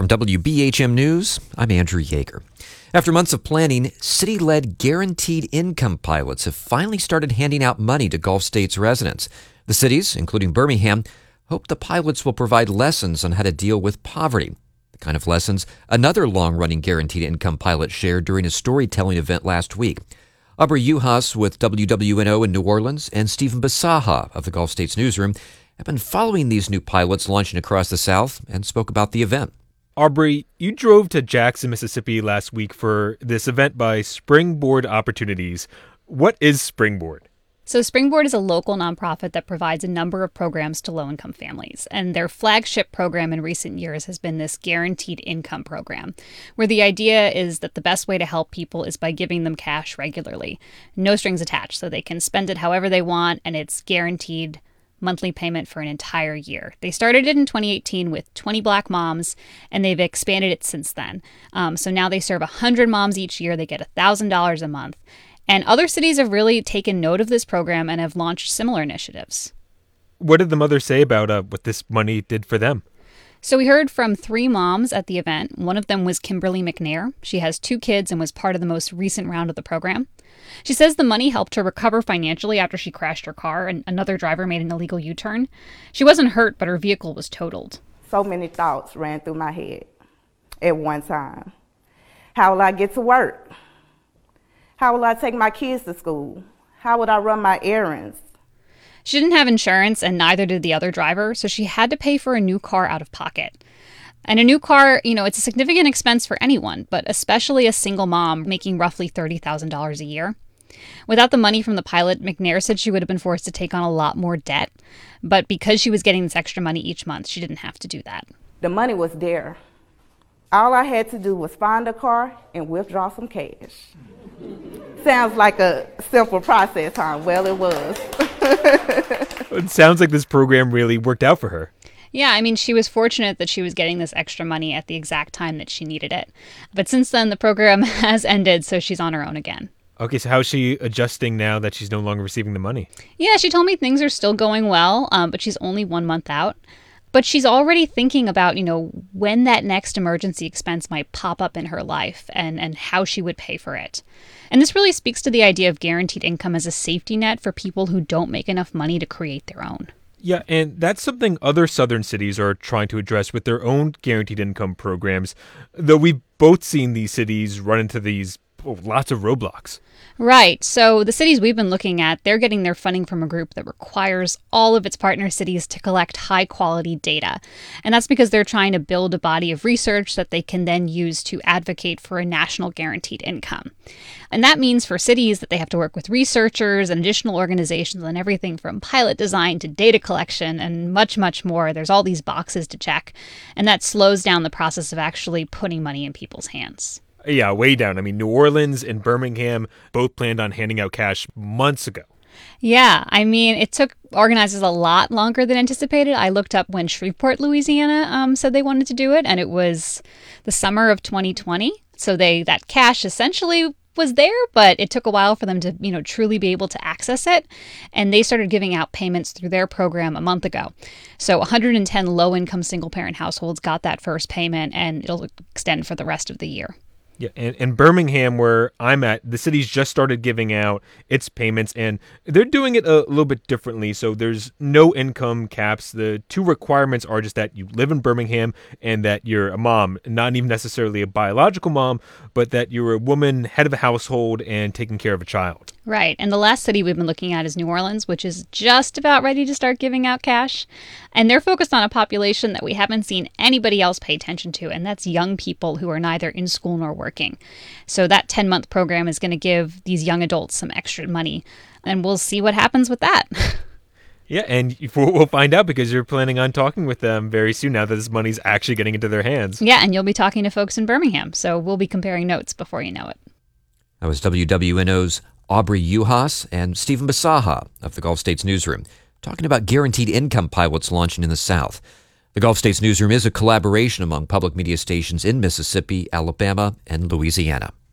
From WBHM News, I'm Andrew Yeager. After months of planning, city-led guaranteed income pilots have finally started handing out money to Gulf States residents. The cities, including Birmingham, hope the pilots will provide lessons on how to deal with poverty. The kind of lessons another long-running guaranteed income pilot shared during a storytelling event last week. Aubrey Uhas with WWNO in New Orleans and Stephen Bisaha of the Gulf States Newsroom have been following these new pilots launching across the South and spoke about the event. Aubrey, you drove to Jackson, Mississippi last week for this event by Springboard Opportunities. What is Springboard? So Springboard is a local nonprofit that provides a number of programs to low-income families. And their flagship program in recent years has been this guaranteed income program, where the idea is that the best way to help people is by giving them cash regularly. No strings attached, so they can spend it however they want, and it's guaranteed monthly payment for an entire year. They started it in 2018 with 20 Black moms, and they've expanded it since then. So now they serve 100 moms each year. They get $1,000 a month. And other cities have really taken note of this program and have launched similar initiatives. What did the mothers say about what this money did for them? So we heard from 3 moms at the event. One of them was Kimberly McNair. She has 2 kids and was part of the most recent round of the program. She says the money helped her recover financially after she crashed her car and another driver made an illegal U-turn. She wasn't hurt, but her vehicle was totaled. So many thoughts ran through my head at one time. How will I get to work? How will I take my kids to school? How would I run my errands? She didn't have insurance, and neither did the other driver, so she had to pay for a new car out of pocket. And a new car, it's a significant expense for anyone, but especially a single mom making roughly $30,000 a year. Without the money from the pilot, McNair said she would have been forced to take on a lot more debt, but because she was getting this extra money each month, she didn't have to do that. The money was there. All I had to do was find a car and withdraw some cash. Sounds like a simple process, huh? Well, it was. It sounds like this program really worked out for her. Yeah, she was fortunate that she was getting this extra money at the exact time that she needed it. But since then, the program has ended, so she's on her own again. Okay, so how's she adjusting now that she's no longer receiving the money? Yeah, she told me things are still going well, but she's only 1 month out. But she's already thinking about, when that next emergency expense might pop up in her life and how she would pay for it. And this really speaks to the idea of guaranteed income as a safety net for people who don't make enough money to create their own. Yeah, and that's something other southern cities are trying to address with their own guaranteed income programs, though we've both seen these cities run into these lots of roadblocks. Right. So the cities we've been looking at, they're getting their funding from a group that requires all of its partner cities to collect high-quality data. And that's because they're trying to build a body of research that they can then use to advocate for a national guaranteed income. And that means for cities that they have to work with researchers and additional organizations on everything from pilot design to data collection and much, much more. There's all these boxes to check. And that slows down the process of actually putting money in people's hands. Yeah, way down. New Orleans and Birmingham both planned on handing out cash months ago. Yeah, it took organizers a lot longer than anticipated. I looked up when Shreveport, Louisiana said they wanted to do it, and it was the summer of 2020. So that cash essentially was there, but it took a while for them to, truly be able to access it. And they started giving out payments through their program a month ago. So 110 low-income single-parent households got that first payment, and it'll extend for the rest of the year. Yeah, and Birmingham, where I'm at, the city's just started giving out its payments, and they're doing it a little bit differently. So there's no income caps. The 2 requirements are just that you live in Birmingham and that you're a mom, not even necessarily a biological mom, but that you're a woman, head of a household, and taking care of a child. Right. And the last city we've been looking at is New Orleans, which is just about ready to start giving out cash. And they're focused on a population that we haven't seen anybody else pay attention to, and that's young people who are neither in school nor working. So that 10-month program is going to give these young adults some extra money, and we'll see what happens with that. Yeah, and we'll find out because you're planning on talking with them very soon now that this money's actually getting into their hands. Yeah, and you'll be talking to folks in Birmingham, so we'll be comparing notes before you know it. That was WWNO's Aubrey Uhas and Stephen Bisaha of the Gulf States Newsroom talking about guaranteed income pilots launching in the South. The Gulf States Newsroom is a collaboration among public media stations in Mississippi, Alabama, and Louisiana.